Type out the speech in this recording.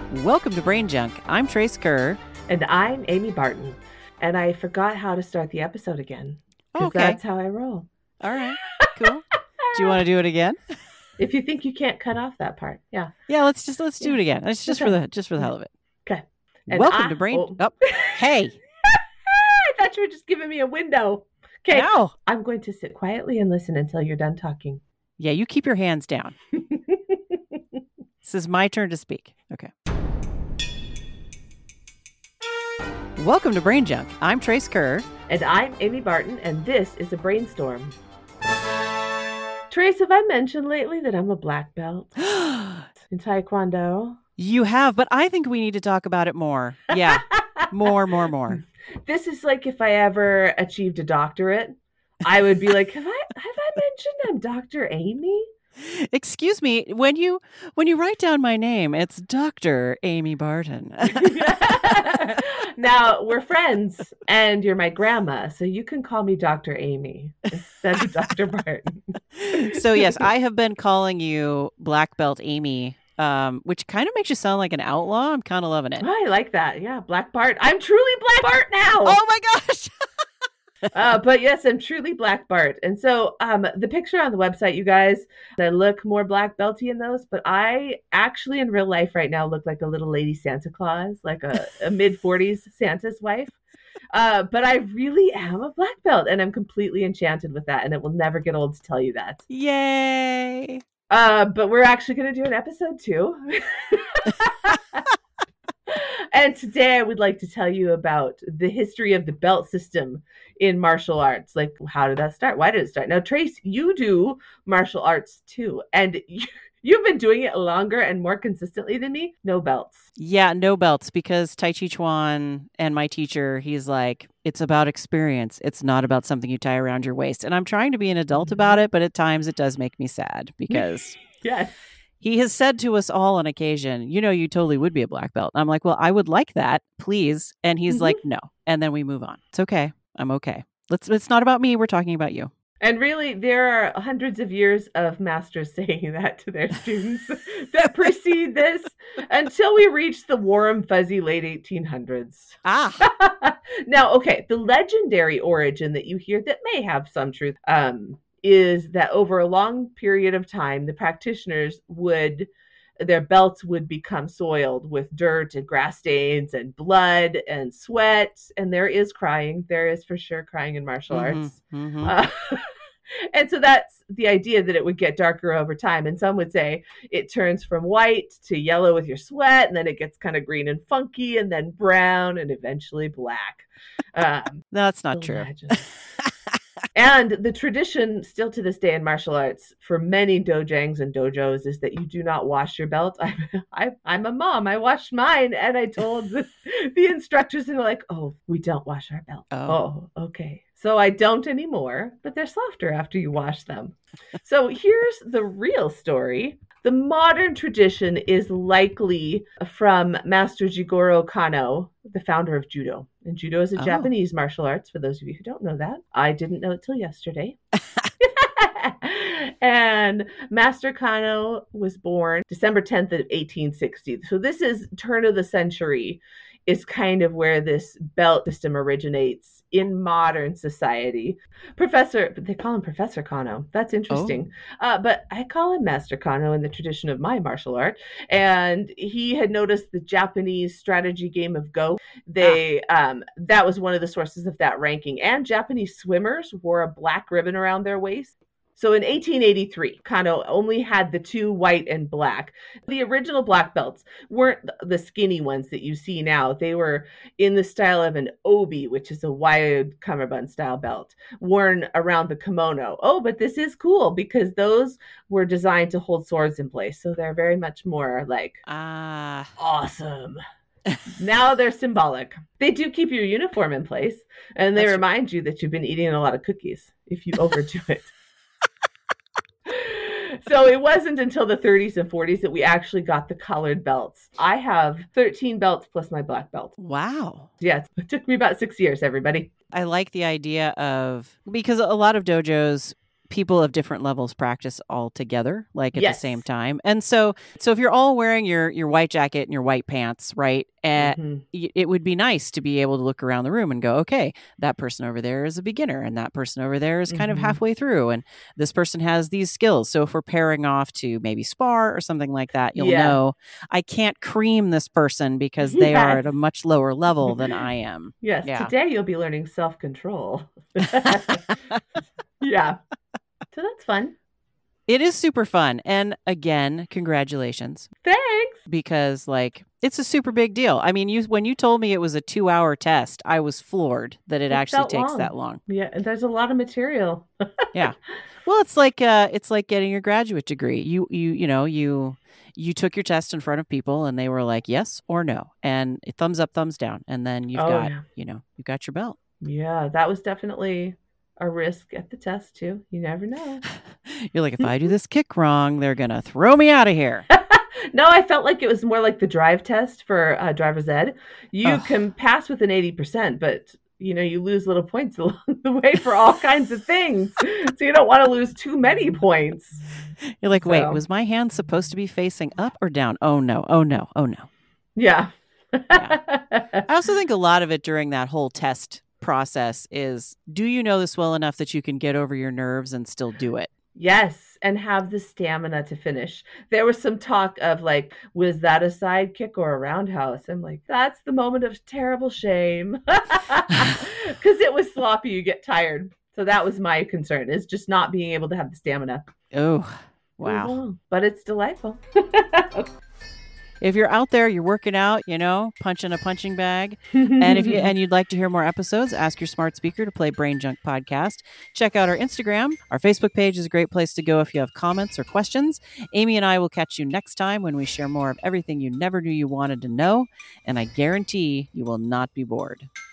Welcome to Brain Junk. I'm Trace Kerr. And I'm Amy Barton. And I forgot how to start the episode again. Okay. That's how I roll. All right. Cool. Do you want to do it again? If you think you can't cut off that part. Yeah. Yeah, let's do it again. It's just Okay. for the hell of it. Okay. Welcome to Brain. Hey. I thought you were just giving me a window. Okay. No. I'm going to sit quietly and listen until you're done talking. Yeah, you keep your hands down. This is my turn to speak. Okay. Welcome to Brain Junk. I'm Trace Kerr. And I'm Amy Barton, and this is a brainstorm. Trace, have I mentioned lately that I'm a black belt in Taekwondo? You have, but I think we need to talk about it more. Yeah. More. This is like if I ever achieved a doctorate, I would be like, have I mentioned I'm Dr. Amy? Excuse me, when you write down my name, it's Dr. Amy Barton. Now, we're friends, and you're my grandma, so you can call me Dr. Amy instead of Dr. Barton. So, yes, I have been calling you Black Belt Amy, which kind of makes you sound like an outlaw. I'm kind of loving it. Oh, I like that. Yeah, Black Bart. I'm truly Black Bart now. Oh, my gosh. But yes, I'm truly Black Bart. And so the picture on the website, you guys, I look more black belty in those, but I actually in real life right now look like a little lady Santa Claus, like a mid-40s Santa's wife. But I really am a black belt, and I'm completely enchanted with that, and it will never get old to tell you that. Yay. But we're actually going to do an episode 2. And today I would like to tell you about the history of the belt system in martial arts. Like, how did that start? Why did it start? Now, Trace, you do martial arts too, and you've been doing it longer and more consistently than me. No belts. Yeah, no belts, because Tai Chi Chuan and my teacher, he's like, it's about experience. It's not about something you tie around your waist. And I'm trying to be an adult about it, but at times it does make me sad because... Yes. He has said to us all on occasion, you totally would be a black belt. I'm like, well, I would like that, please. And he's like, no. And then we move on. It's okay. I'm okay. It's not about me. We're talking about you. And really, there are hundreds of years of masters saying that to their students that precede this until we reach the warm, fuzzy late 1800s. Now, okay, the legendary origin that you hear that may have some truth is that over a long period of time, the practitioners their belts would become soiled with dirt and grass stains and blood and sweat. And there is crying. There is for sure crying in martial arts. Mm-hmm. And so that's the idea, that it would get darker over time. And some would say it turns from white to yellow with your sweat, and then it gets kind of green and funky, and then brown, and eventually black. That's not true. And the tradition still to this day in martial arts for many dojangs and dojos is that you do not wash your belt. I'm a mom. I washed mine, and I told the instructors, and they're like, oh, we don't wash our belt. Oh, okay. So I don't anymore, but they're softer after you wash them. So here's the real story. The modern tradition is likely from Master Jigoro Kano, the founder of Judo. And Judo is a Japanese martial arts, for those of you who don't know that. I didn't know it till yesterday. And Master Kano was born December 10th of 1860. So this is turn of the century is kind of where this belt system originates in modern society. They call him Professor Kano. That's interesting. But I call him Master Kano in the tradition of my martial art. And he had noticed the Japanese strategy game of Go. That was one of the sources of that ranking. And Japanese swimmers wore a black ribbon around their waist. So in 1883, Kano only had the 2 white and black. The original black belts weren't the skinny ones that you see now. They were in the style of an obi, which is a wide cummerbund style belt, worn around the kimono. Oh, but this is cool because those were designed to hold swords in place. So they're very much more like, awesome. Now they're symbolic. They do keep your uniform in place, and they remind you that you've been eating a lot of cookies if you overdo it. So it wasn't until the 30s and 40s that we actually got the colored belts. I have 13 belts plus my black belt. Wow. Yes, it took me about 6 years, everybody. I like the idea of, because a lot of dojos people of different levels practice all together, like at the Yes. same time. And so if you're all wearing your white jacket and your white pants, right? Mhm. It would be nice to be able to look around the room and go, okay, that person over there is a beginner and that person over there is kind of Mhm. halfway through. And this person has these skills. So if we're pairing off to maybe spar or something like that, you'll Yeah. know I can't cream this person because they are Yes. at a much lower level than I am. Yes, Yeah. today you'll be learning self-control. Yeah. So that's fun. It is super fun. And again, congratulations. Thanks. Because like it's a super big deal. I mean, when you told me it was a 2-hour test, I was floored that it actually takes that long. Yeah, and there's a lot of material. Yeah. Well, it's like getting your graduate degree. You took your test in front of people and they were like yes or no, and thumbs up, thumbs down, and then you've got your belt. Yeah, that was definitely a risk at the test too. You never know. You're like, if I do this kick wrong, they're gonna throw me out of here. No, I felt like it was more like the drive test for driver's ed. You can pass with an 80%, but you lose little points along the way for all kinds of things. So you don't want to lose too many points. You're like, wait, was my hand supposed to be facing up or down? Oh no, oh no, oh no. Yeah. I also think a lot of it during that whole test process is, do you know this well enough that you can get over your nerves and still do it? Yes, and have the stamina to finish. There was some talk of like, was that a side kick or a roundhouse? I'm like, that's the moment of terrible shame. Because it was sloppy, you get tired. So that was my concern, is just not being able to have the stamina. Oh, wow. But it's delightful. If you're out there, you're working out, punching a punching bag, and you'd like to hear more episodes, ask your smart speaker to play Brain Junk Podcast. Check out our Instagram. Our Facebook page is a great place to go if you have comments or questions. Amy and I will catch you next time when we share more of everything you never knew you wanted to know, and I guarantee you will not be bored.